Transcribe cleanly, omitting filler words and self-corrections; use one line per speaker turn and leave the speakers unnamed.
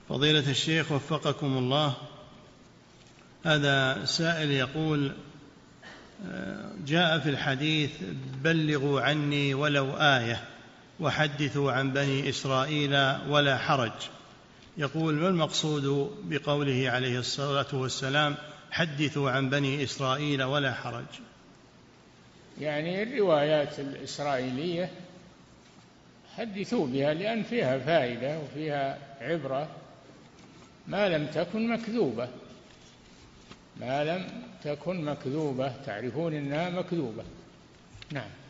فضيلة الشيخ وفقكم الله، هذا سائل يقول: جاء في الحديث: بلغوا عني ولو آية وحدثوا عن بني إسرائيل ولا حرج. يقول: ما المقصود بقوله عليه الصلاة والسلام: حدثوا عن بني إسرائيل ولا حرج؟
يعني الروايات الإسرائيلية حدثوا بها، لأن فيها فائدة وفيها عبرة ما لم تكن مكذوبة، تعرفون أنها مكذوبة. نعم.